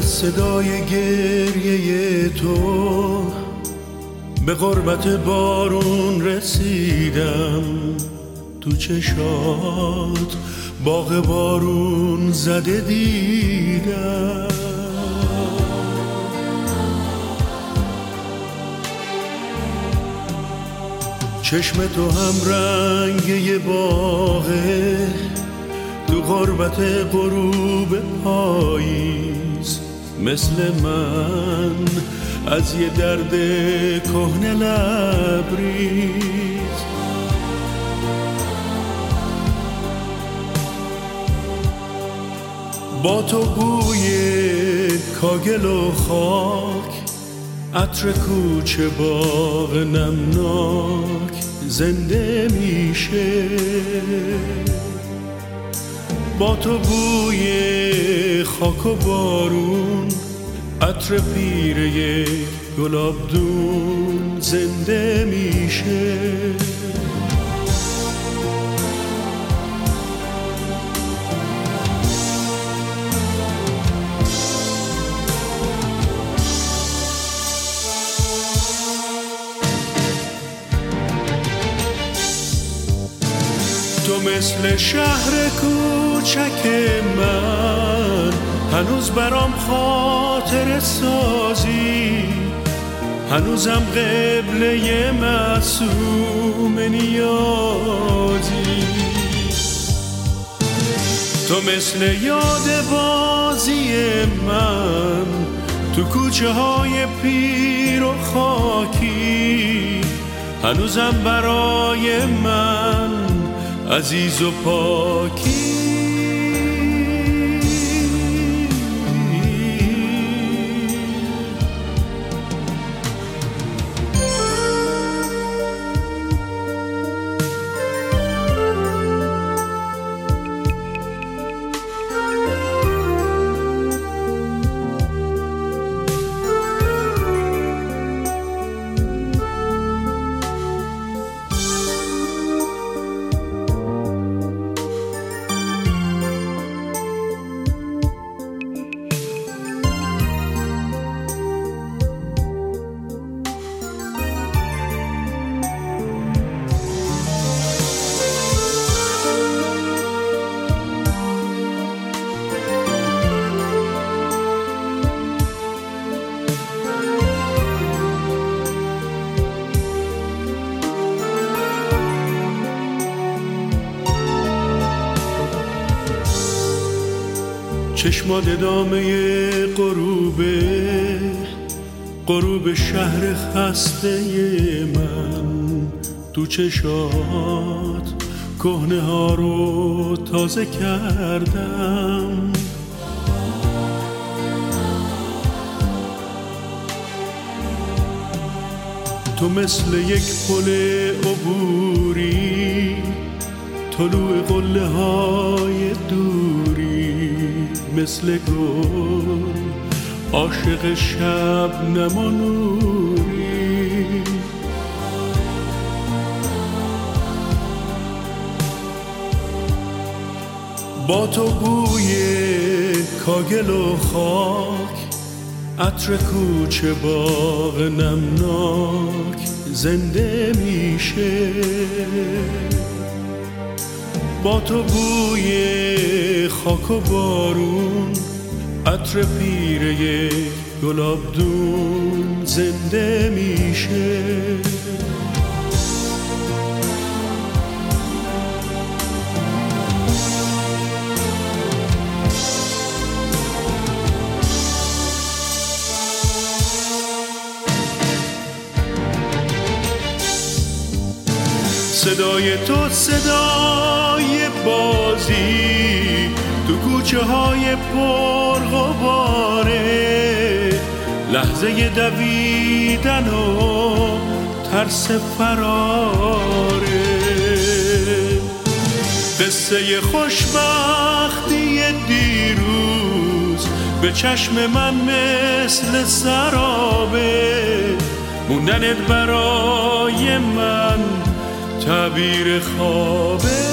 از صدای گریه تو به غربت بارون رسیدم، تو چشات باغ بارون زده دیدم. چشم تو هم رنگ یه باغه، تو غربت غروب پاییز، مثل من از یه درد کهنه لبریز. با تو بوی کاگل و خاک، عطر کوچه باغ نمناک زنده میشه. با تو بوی خاک و بارون، عطر پیر یک گلابدون زنده میشه. تو مثل شهر کوچک من، هنوز برام خاطر سازی، هنوزم قبله معصوم نیازی. تو مثل یاد بازی من، تو کوچه های پیر و خاکی، هنوزم برای من عزیز و پاکی. چشمات ادامه غروب شهر خسته من، تو چشات کهنه ها رو تازه کردم. تو مثل یک پل عبوری، طلوع قله های دوری، مثل گل عاشق شبنم و نوری. با تو بوی کاگل و خاک، عطر کوچه باغ نمناک زنده میشه. با تو بوی خاک و بارون، عطر پیر یک گلابدون زنده میشه. صدای تو صدای بازی، تو کوچه های پرغباره، لحظه دویدن و ترس فراره. قصه خوشبختی دیروز به چشم من مثل سرابه، موندنت برای من تعبیر خوابه.